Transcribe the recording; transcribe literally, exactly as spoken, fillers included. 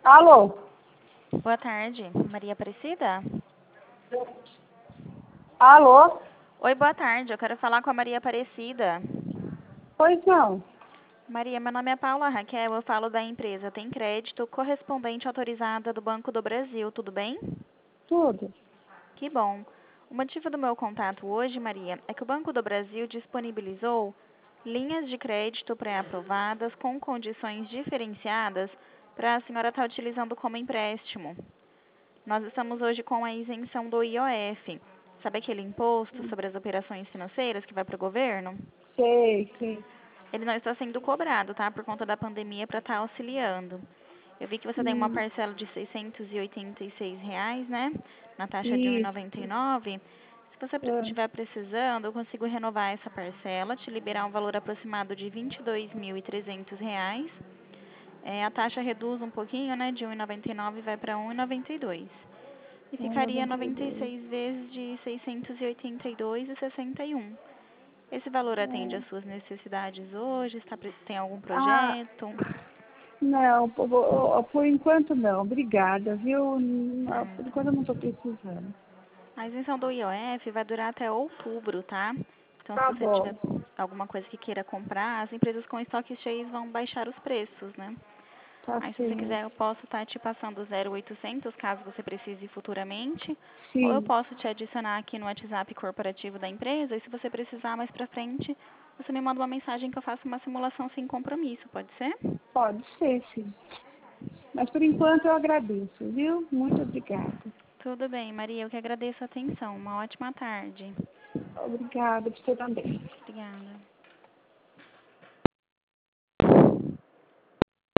Alô? Boa tarde, Maria Aparecida? Alô? Oi, boa tarde, eu quero falar com a Maria Aparecida. Pois não. Maria, meu nome é Paula Raquel, eu falo da empresa Tem Crédito, correspondente autorizada do Banco do Brasil, tudo bem? Tudo. Que bom. O motivo do meu contato hoje, Maria, é que o Banco do Brasil disponibilizou linhas de crédito pré-aprovadas com condições diferenciadas para a senhora estar utilizando como empréstimo. Nós estamos hoje com a isenção do I O F. Sabe aquele imposto sobre as operações financeiras que vai para o governo? Sei, sei. Ele não está sendo cobrado, tá? Por conta da pandemia para estar auxiliando. Eu vi que você tem uma Hum, parcela de seiscentos e oitenta e seis reais, né? Na taxa de um e isso. noventa e nove. Se você pre- É. estiver precisando, eu consigo renovar essa parcela, te liberar um valor aproximado de vinte e dois mil e trezentos reais. É, a taxa reduz um pouquinho, né? De um e noventa e nove vai para um e noventa e dois. E É ficaria noventa e noventa e dois. seis vezes de seiscentos e oitenta e dois reais e sessenta e um. Esse valor atende É. às suas necessidades hoje? Está, pre- tem algum Ah, projeto? não, por, por por enquanto não. Obrigada, viu? Não, por Certo. enquanto eu não estou precisando. A isenção do I O F vai durar até outubro, tá? Então, se Tá você bom. tiver alguma coisa que queira comprar, as empresas com estoques cheios vão baixar os preços, né? Tá Aí, se você quiser, eu certo. posso estar te passando zero oitocentos, caso você precise futuramente. Ou eu Sim, posso te adicionar aqui no WhatsApp corporativo da empresa. E se você precisar mais pra frente, você me manda uma mensagem que eu faço uma simulação sem compromisso, pode ser? pode ser, sim. Mas por enquanto eu agradeço, viu? Muito obrigada. Tudo bem, Maria. Eu que agradeço a atenção. Uma ótima tarde. Obrigada por você também. Obrigada.